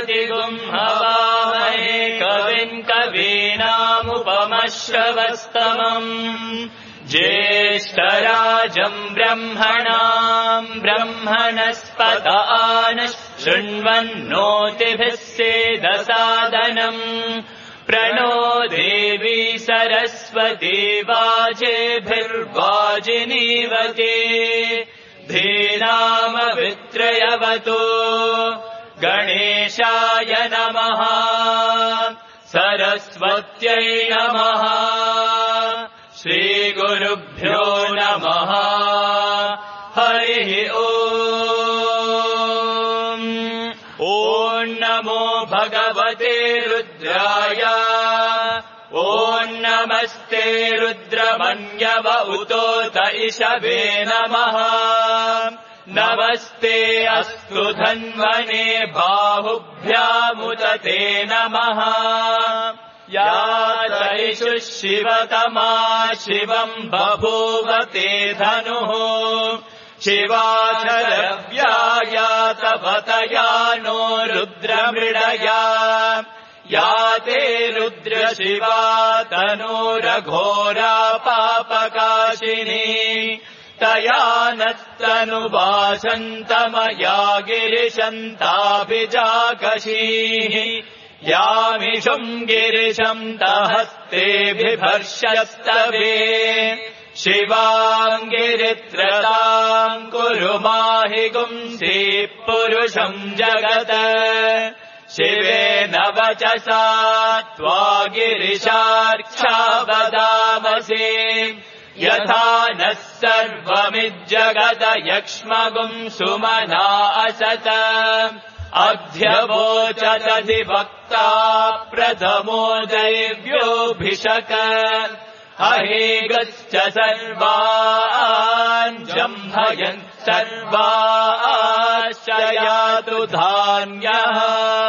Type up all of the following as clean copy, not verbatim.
हवामहे कविम् कवीनामुपमश्रवस्तमम् ज्येष्ठराजम् ब्रह्मणाम् ब्रह्मणस्पत आनः शृण्वन्नोतिभिः सेदसादनम् प्रणो देवी सरस्वती वाजेभिर्वाजिनीवते धीनामवित्रयवतो गणेशाय नमः सरस्वत्यै नमः श्रीगुरुभ्यो नमः हरिः ॐ नमो भगवते रुद्राय ॐ नमस्ते रुद्रमन्यव उतोत इषवे नमः नमस्ते अस्तु धन्वने बाहुभ्यामुदते नमः या तैषु शिवतमा शिवम् बभूवते धनुः शिवाशरव्याया तपतया नो रुद्रमृडया या ते रुद्रशिवा तनूरघोरा पापकाशिनी तया नस्तनुवासन्तमया गिरिशन्ताभिजाकशीः यामिषुम् गिरिशम् तहस्ते बिभर्षस्तवे शिवाम् गिरित्रताम् कुरु माहि गुंसि पुरुषम् जगत शिवेन वचसा त्वा गिरिशार्क्षा वदामसि यथा नः सर्वमिज्जगत यक्ष्मगुम् सुमना असत अध्यवोचदधिवक्ता प्रथमो दैव्योऽभिषक अहेगश्च सर्वान् जम्भयन् सर्वाश्च यातु धान्यः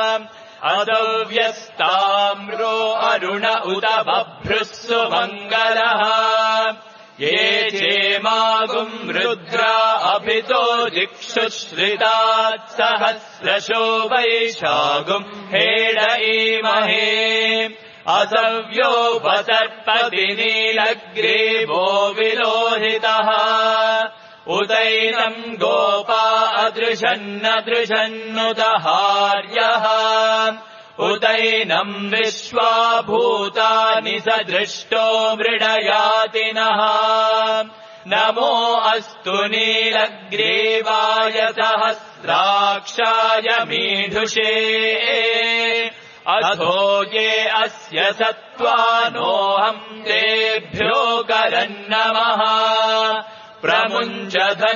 अदव्यस्ताम्रो अरुण उत बभ्रुः सुमङ्गलः ये चेमागुम् रुद्रा अभितो दिक्षुश्रितात् सहस्रशो वैशागुम् हेडईमहे असव्योपसर्पति नीलग्रीवो विलोहितः उदैनम् गोपा अदृशन्नदृशन्नुदहार्यः उदैनम् विश्वा भूतानि सदृष्टो मृडयातिनः नमो अस्तु नीलग्रीवाय सहस्राक्षाय मीढुषे अथो ये अस्य सत्त्वानोऽहम् तेभ्यो करन्नमः प्रमुञ्च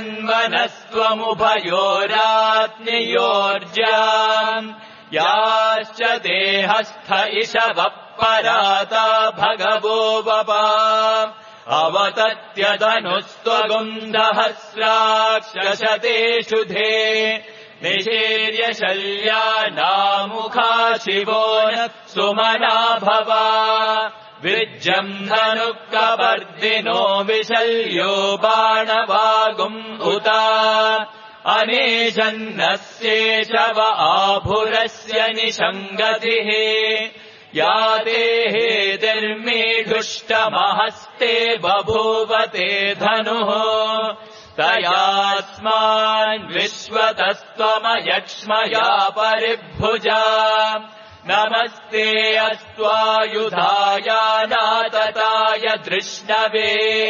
धन्वनस्त्वमुभयोरात्नियोर्जाम् याश्च देहस्थ इषवः पराता भगवो वपा अवतत्यतनुस्त्वगुन्दहस्राक्षशतेषु धे निशीर्य शल्यानामुखा शिवो न सुमना भवा विज्जम् धनुःकवर्दिनो विशल्यो बाणवागुम् उता अनेशन्नस्येषव आभुरस्य निषङ्गतिः या देहेतिर्मीढुष्टमहस्ते बभूवते धनुः तयास्मान् विश्वतस्त्वमयक्ष्मया परिभुजा नमस्ते अस्त्वायुधाय नातताय धृष्णवे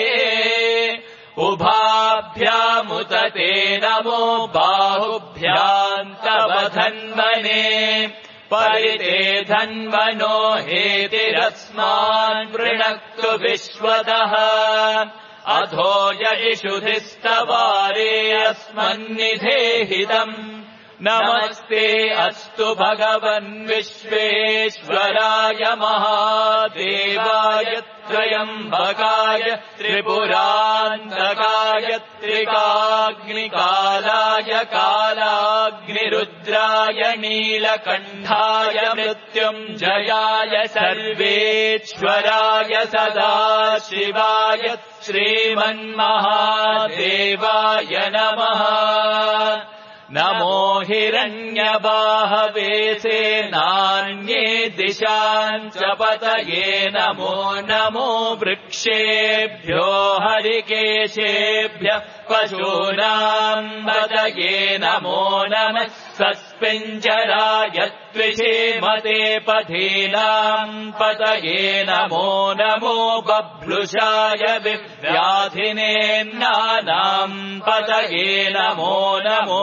उभाभ्यामुतते नमो बाहुभ्याम् तव धन्वने परिते धन्वनो हेतिरस्मान् वृणक्तु विश्वतः अधो ययिषुधिस्तवारे अस्मन्निधेहितम् नमस्ते अस्तु भगवन् विश्वेश्वराय महादेवाय त्रयम्बकाय त्रिपुरान्तकाय त्रिकाग्निकालाय कालाग्निरुद्राय नीलकण्ठाय मृत्युञ्जयाय सर्वेश्वराय सदाशिवाय श्रीमन्महादेवाय नमः नमो हिरण्यबाहवे सेनान्ये दिशाम् च पतये नमो नमो वृक्षेभ्यो हरिकेशेभ्यः पशूनाम् पतये नमो नमः सस्पिञ्जराय त्विषेमते पथीनाम् पतये नमो नमो बभ्लुषाय व्याधिनेन्नानाम् पतये नमो नमो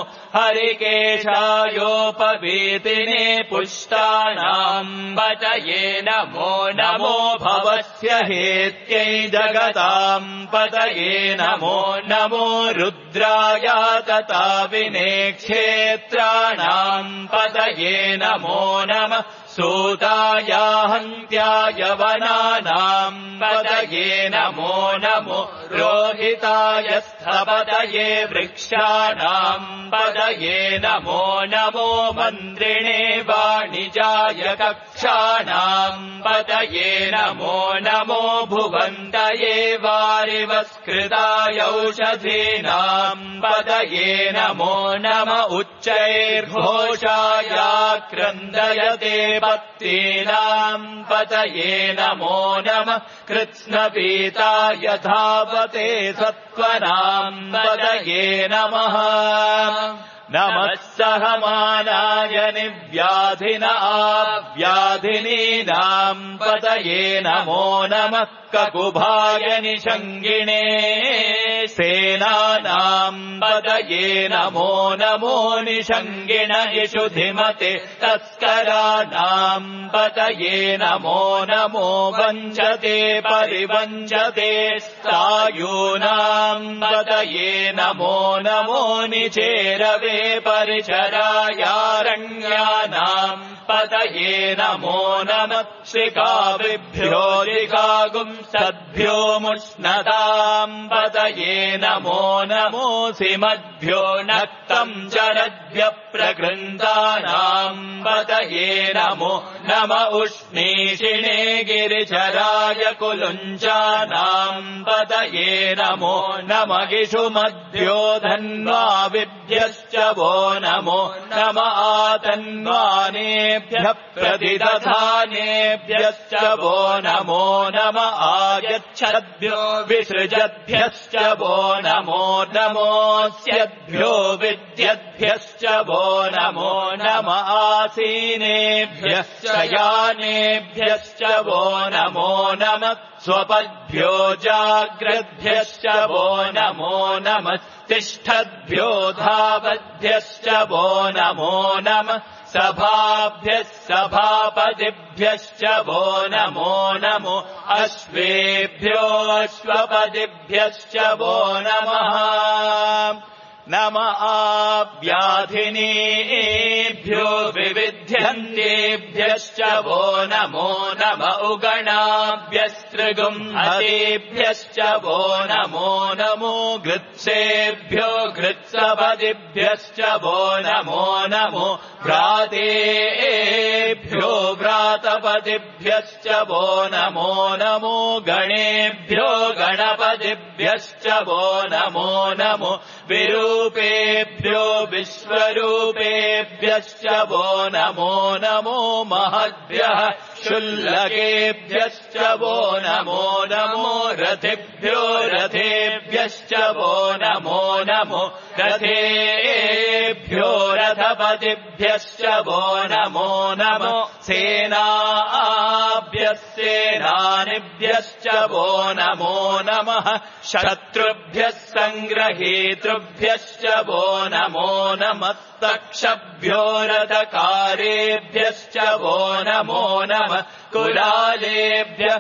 हरिकेशायोपवीतिने पुष्टानाम् पतये नमो नमो भवस्य हेत्यै जगताम् पतये नमो नमो रुद्राय तथा विने क्षेत्राणाम् पतये नमो नमः सूताय हन्त्याय वनानाम् पतये नमो नमो रोहिताय स्थपतये वृक्षाणाम् पतये नमो नमो मन्त्रिणे वाणिजाय कक्षाणाम् पतये नमो नमो भुवन्तये वारिवस्कृताय औषधीनाम् पतये नमो नम उच्चैर्घोषाय क्रन्दयते पत्नीनाम् पतये नमो नमः कृत्स्नपीताय धावते सत्त्वनाम् पतये नमः नमः सहमानाय निव्याधिन आव्याधिनीनाम् पतये नमो नमः ककुभाय निषङ्गिणे सेनानाम् पतये नमो नमो निषङ्गिण इषुधिमते तस्कराणाम् पतये नमो नमो वञ्चते परिवञ्चते सायूनाम् पतये नमो नमो निचेरवे परिचरायारण्यानाम् पतये नमो नमः शिखाभिभ्यो जिगागुंसद्भ्यो मुष्णताम् पतये नमो नमो सिमद्भ्यो नक्तम् चरद्भ्यः प्रगृन्तानाम् पतये नमो नम उष्णीषिणे गिरिचराय कुलुञ्चानाम् पतये नमो नम गिषुमद्भ्यो धन्वाविभ्यश्च वो नमो नम आतन्वानेभ्यः प्रतिदधानेभ्यश्च वो नमो नम आयच्छद्भ्यो विसृजद्भ्यश्च वो नमो नमोऽस्यद्भ्यो विद्यद्भ्यश्च वो नमो नम आसीनेभ्यश्च यानेभ्यश्च वो नमो नमः स्वपद्भ्यो जाग्रद्भ्यश्च वो नमो नमः तिष्ठद्भ्यो धावद्भ्यश्च वो नमो नमः सभाभ्यः सभापतिभ्यश्च वो नमो नमो अश्वेभ्यो अश्वपतिभ्यश्च वो नमः नम आव्याधिनीभ्यो विविध्यन्तेभ्यश्च वो नमो नम उगणाभ्यस्त्रिगुंहतेभ्यश्च वो नमो नमो गृत्सेभ्यो गृत्सपदिभ्यश्च वो नमो नमो भ्रातेभ्यो व्रातपदिभ्यश्च वो नमो नमो गणेभ्यो गणपतिभ्यश्च वो नमो नमो विरूपेभ्यो विश्वरूपेभ्यश्च वो नमो नमो महद्भ्यः शुल्लकेभ्यश्च वो नमो नमो रथिभ्यो रथेभ्यश्च वो नमो नमो रथेभ्यो रथपतिभ्यश्च वो नमो नमो सेनाभ्यः सेनानिभ्यश्च वो नमो नमः शत्रुभ्यः सङ्ग्रहेतृभ्यश्च वो नमो नमः तक्षभ्यो रथकारेभ्यश्च वो नमो नमः कुलालेभ्यः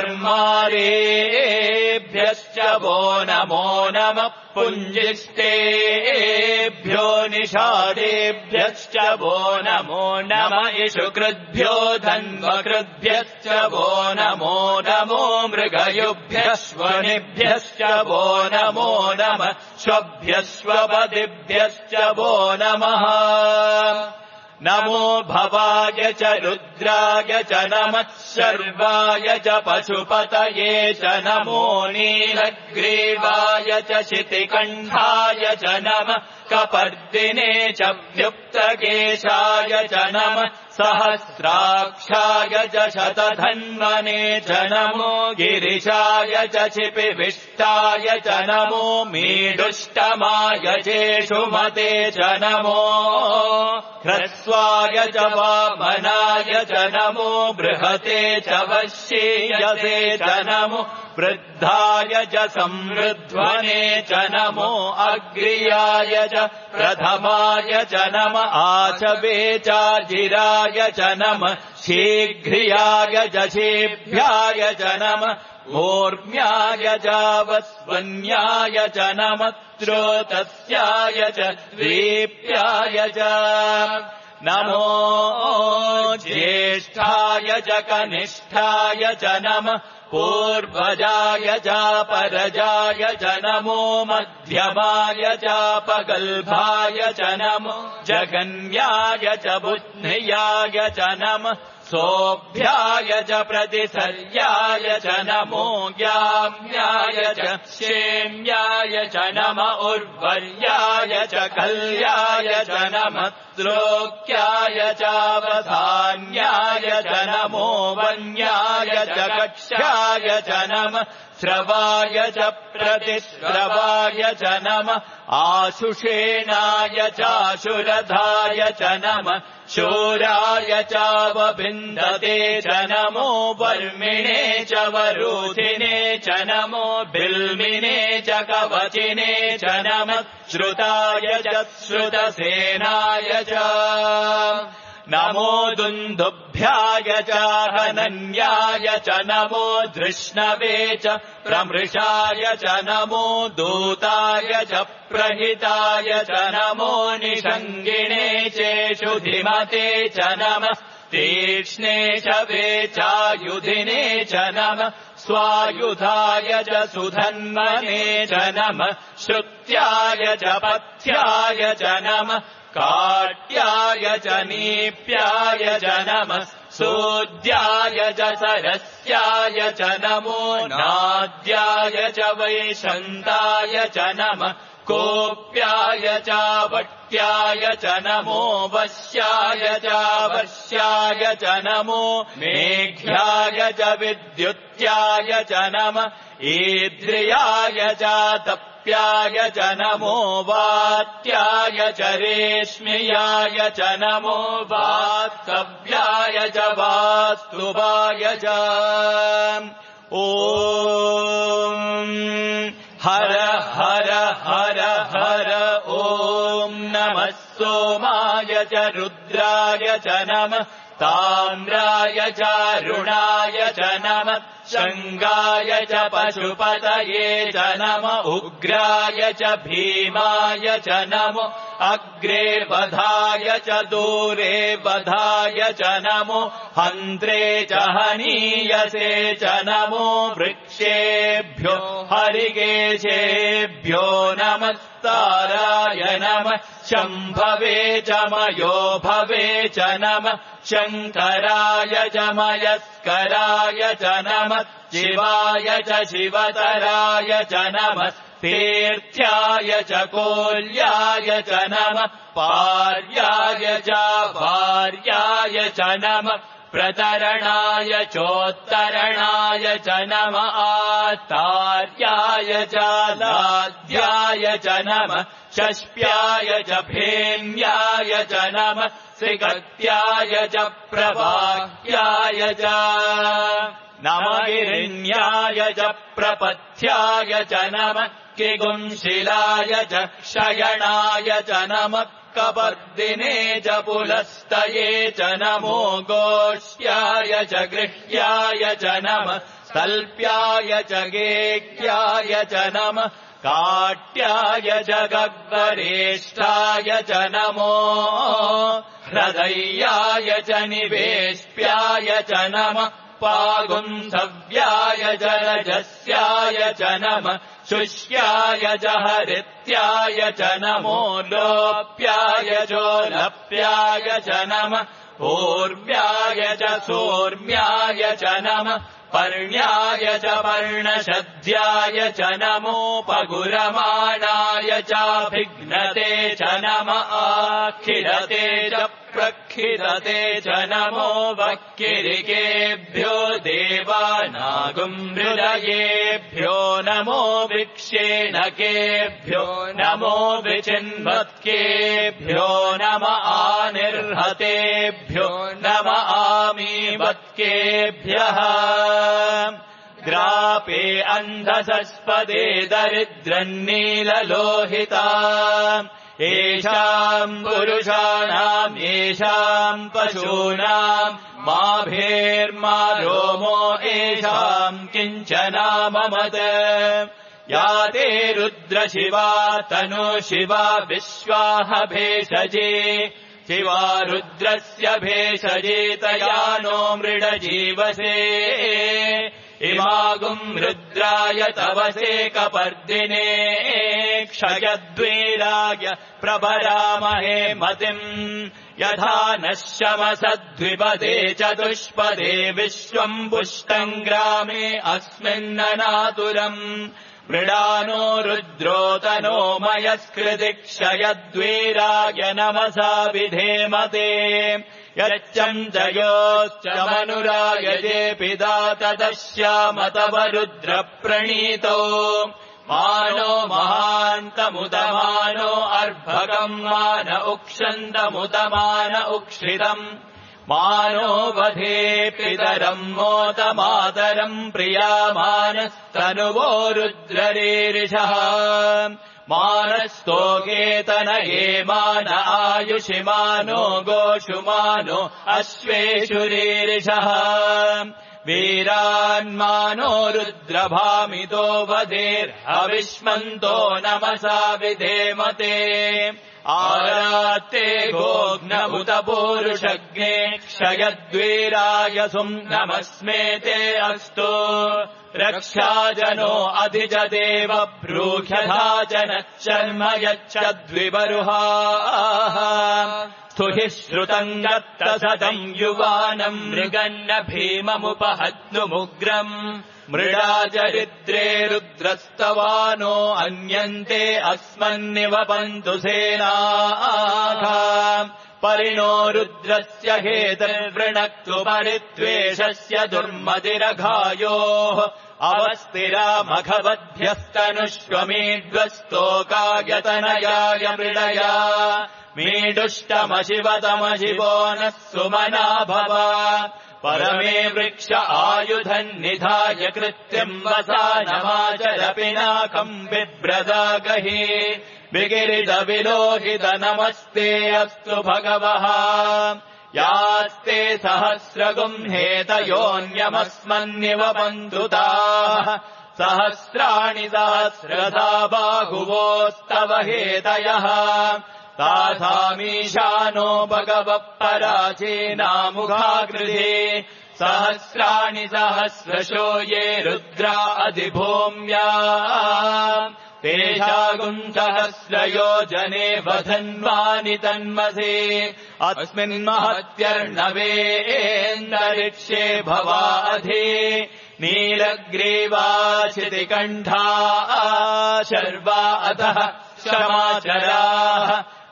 कर्मारेभ्यश्च वो नमो नमः पुञ्जिष्टेभ्यो निषादेभ्यश्च वो नमो नमः इषुकृद्भ्यो धन्वकृद्भ्यश्च वो नमो नमो मृगयुभ्यश्वनिभ्यश्च वो नमो नमः श्वभ्यश्वपदिभ्यश्च वो नमः नमो भवाय च रुद्राय च नमः शर्वाय च पशुपतये च नमो नीलग्रीवाय च शितिकण्ठाय च नमः कपर्दिने च व्युक्तकेशाय च नमः सहस्राक्षाय च शतधन्वने च नमो गिरिशाय च क्षिपिविष्टाय च नमो मीडुष्टमाय चेषुमते च नमो ह्रस्वाय च वामनाय च नमो बृहते च वश्येयसे च नमो वृद्धाय च संवृध्वने च नमो अग्र्याय च प्रथमाय च नम आचवे चाजिराय च नम शीघ्रियाय च शेभ्याय च नम ऊर्म्याय चावस्वन्याय च नम त्रोतस्याय च द्वीप्याय च नमो ज्येष्ठाय च कनिष्ठाय च नम पूर्वजाय चापरजाय च नमो मध्यमाय चापगल्भाय च नमो जगन्याय च बुद्ध्याय च नमः सोऽभ्याय च प्रतिसर्याय च नमो ज्ञाम्याय च क्षेम्याय च नम उर्वर्याय च कल्याय च नमः त्रोक्याय चावधान्याय च नमो वन्याय च कक्ष्याय च नमः श्रवाय च प्रतिश्रवाय च नमः आशुषेणाय चाशुरधाय च नमः शूराय चावभिन्दते च नमो वर्मिणे च वरूथिने च नमो बिल्मिने च कवचिने च नमः श्रुताय च श्रुतसेनाय च नमो दुन्दुभ्याय च हनन्याय च नमो धृष्णवे च प्रमृषाय च नमो दूताय च प्रहिताय च नमो निषङ्गिणे चेषुधिमते च नमः तीक्ष्णे च वेचायुधिने च नमः स्वायुधाय च सुधन्वने च नमः श्रुत्याय च पथ्याय च नमः काट्याय च नीप्याय च नमः सोद्याय च सरस्याय च नमो नाद्याय च वैशन्ताय च नमः कोप्याय च वट्याय च नमो वश्याय च वश्याय च नमो मेघ्याय च विद्युत्याय च नमः ईद्रियाय च तप्याय च नमो वात्याय च रेश्म्याय च नमो वास्तव्याय च वास्तुवाय च ॐ हर हर हर हर ॐ नमः सोमाय च रुद्राय च नमः ताम्राय चारुणाय च नमः शङ्गाय च पशुपतये च नम उग्राय च भीमाय च नमो अग्रे वधाय च दूरे वधाय च नमो हन्त्रे च हनीयसे च नमो वृक्षेभ्यो हरिकेशेभ्यो नमस्ताराय नमः शम्भवे च मयो भवे च नमः शङ्कराय च मयस्कराय च नमः शिवाय च शिवतराय च नमः तीर्थ्याय च कोल्याय च नमः पार्याय च भार्याय च नमः प्रतरणाय चोत्तरणाय च नमः आतार्याय च लाध्याय च नमः षष्प्याय च भेन्याय च नमः श्रीगत्याय च प्रभाक्याय च नमगिरिण्याय च प्रपथ्याय च नमः किगुंशिलाय च शयनाय च नमः कपर्दिने च पुलस्तये च नमो गोष्याय च गृह्याय च नमः तल्प्याय च गेक्याय च नमः काट्याय च गग्वरेष्ठाय च नमो हृदयाय च निवेश्प्याय च नमः पागुंसव्याय च रजस्याय च नमः शुष्याय च हरित्याय च नमो लोप्याय चोलप्याय च नमः ऊर्व्याय च सोर्म्याय च नमः पर्ण्याय च पर्णशद्याय च नमोपगुरमाणाय चाभिघ्नते च नमः आखिरते च प्रखिरते च नमो वक्किरिकेभ्यो देवानागुमृदयेभ्यो नमो विक्षेणकेभ्यो नमो विचिन्वत्केभ्यो नम आनिर्हतेभ्यो नम आमीवत्केभ्यः ग्रापे अन्धसस्पदे दरिद्रन्नीललोहिता येषाम् पुरुषाणाम् येषाम् पशूनाम् माभेर्मा रोमो येषाम् किञ्चनाममत् या ते रुद्रशिवा तनु शिवा विश्वाह भेषजे शिवा रुद्रस्य भेषजे तया नो मृडजीवसे इमागुम् रुद्राय तवसे कपर्दिने क्षयद्वीराय प्रभरामहे मतिम् यथा नः शमसद्विपदे चतुष्पदे विश्वम् पुष्टम् ग्रामे अस्मिन्ननातुरम् मृडानो रुद्रोतनो मयस्कृति क्षयद्वीराय नमसा विधेमते यच्चन्दयोश्च मनुरायजे पिता ततश्याम तव रुद्रप्रणीतो मानो महान्तमुदमानो अर्भकम् मान उक्षन्तमुदमान उक्षितम् मानो वधे पितरम् मोतमातरम् प्रियामानस्तनुवो रुद्ररीरिषः मानस्तोकेतनये मान आयुषिमानो गोषुमानो अश्वेषुरीरिषः वीरान्मानो रुद्रभामितो वधेर्हविष्मन्तो नमसा विधेमते आरात्ते गोघ्नमुत पूरुषज्ञे क्षयद्वीराय सुम् नमस्मेते अस्तु रक्षाजनो अधिजदेव ब्रूह्यथा जनच्चर्म यच्छद्विबरुहाः स्तुहि श्रुतम् गत्तसतम् युवानम् मृगन्न भीममुपहत्नुमुग्रम् मृडाचरिद्रे रुद्रस्तवानो अन्यन्ते अस्मन्निवपन्तु सेनाः परिणो रुद्रस्य हेतर्वृणक्तु परित्वेषस्य दुर्मतिरघायोः अवस्तिरामघवद्भ्यस्तनुष्वमीड्वस्तोकायतनयाय मृडया मीडुष्टमशिवतमशिवो नः सुमना भव परमे वृक्ष आयुधन्निधाय कृत्यम् वसानमाचर पिनाकम् बिभ्रदागहि विगिरितविलोहित नमस्ते अस्तु भगवः यास्ते सहस्रगुम् हेतयोऽन्यमस्मन्निवपन्तुताः सहस्राणि सहस्रधा बाहुवोस्तव हेतयः तासामीशानो भगवः पराचीनामुखाकृते सहस्राणि सहस्रशो ये रुद्रा अधिभूम्या तेषागुम् सहस्रयोजने वधन्वानि तन्मसे अस्मिन्महत्यर्णवेन्दरिक्षे भवाधि नीलग्रीवाशितिकण्ठा शर्वा अतः क्षमाचराः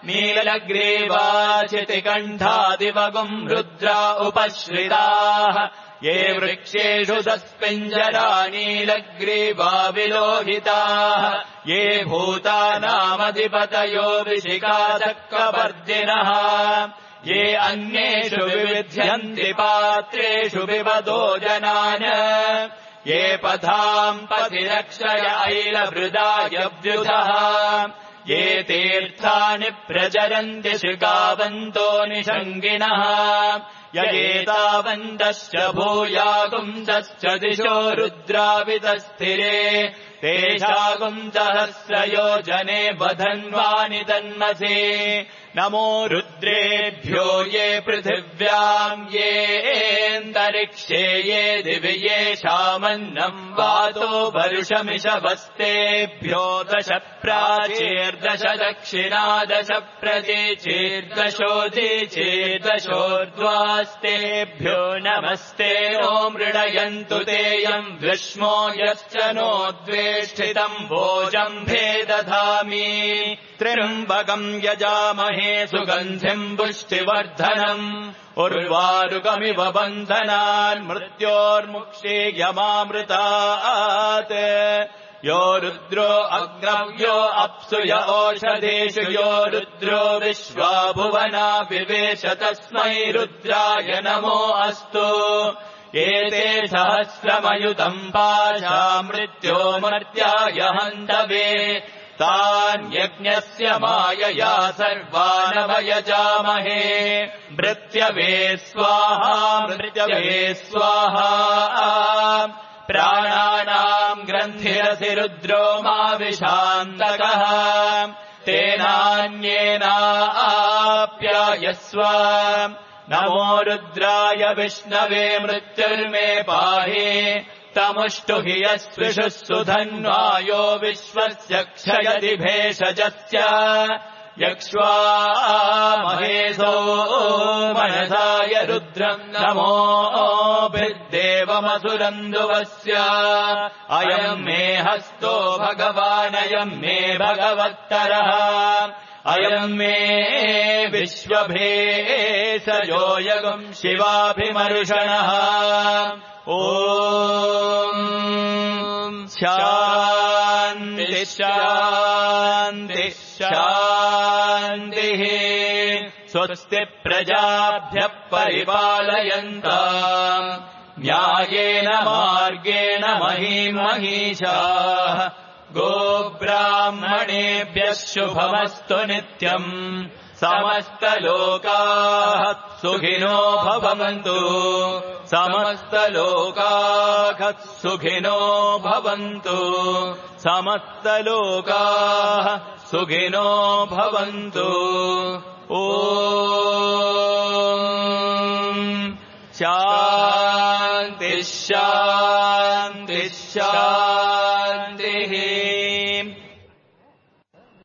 नीलग्रीवाशितिकण्ठादिवगुम् रुद्रा उपश्रिताः ये वृक्षेषु सस्पिञ्जरा नीलग्रीवा विलोहिताः ये भूतानामधिपतयो विशिखादक्कपर्दिनः ये अन्येषु विविध्यन्ति पात्रेषु पिबतो जनान् ये पथाम् पथिरक्षय ऐलभृदायव्युधः ये तीर्थानि प्रचरन्ति शिखावन्तो निषङ्गिणः ययेतावन्तश्च भूयागुंसश्च दिशो रुद्रावितस्थिरे तेषागुम् सहस्रयोजने बधन्वानि तन्मसे नमो रुद्रेभ्यो ये पृथिव्याम् येऽन्तरिक्षे ये दिवि येषामन्नम् वातो वरुषमिषवस्तेभ्यो 10 प्राचीर्दश दक्षिणा 10 प्रतीचीर्दशोदीचीर्दशोर्ध्वास्तेभ्यो नमस्ते नो मृडयन्तु तेयम् विष्मो यश्च नो द्वेष्टितम् भोजम्भे दधामि त्र्यम्बकम् यजामहे सुगन्धिम् पुष्टिवर्धनम् उर्वारुकमिव बन्धनान् मृत्योर्मुक्षीयमामृतात् यो रुद्रो अग्रव्यो अप्सु य ओषधेषु यो रुद्रो विश्वा भुवना विवेश तस्मै रुद्राय नमो अस्तु एते सहस्रमयुतम् पाशा मृत्यो मर्त्याय हन्तवे तान् यज्ञस्य मायया सर्वानवयजामहे मृत्यवे स्वाहा मृत्यवे स्वाहा प्राणानाम् ग्रन्थिरसि रुद्रो माविशान्तकः तेनान्येनाप्यायस्व नमो रुद्राय विष्णवे मृत्युर्मे पाहि तमुष्टुहि यस्विषुः सुधन्वायो विश्वस्य क्षयति भेषजस्य यक्ष्वा महेशो मनसाय रुद्रम् नमोभिर्देवमसुरन्दुवस्य अयम् मे हस्तो भगवानयम् मे भगवत्तरः अयम् मे विश्वभेषजो यगुम् शिवाभिमर्षणः ॐ शान्ति शान्ति शान्तिः स्वस्ति प्रजाभ्यः परिपालयन्ताम् न्यायेन मार्गेण महीम् महीषाः गोब्राह्मणेभ्यः शुभमस्तु नित्यम् समस्तलोकाः सुखिनो भवन्तु समस्तलोकाः सुखिनो भवन्तु समस्तलोकाः सुखिनो भवन्तु ॐ शान्ति शान्ति शान्तिः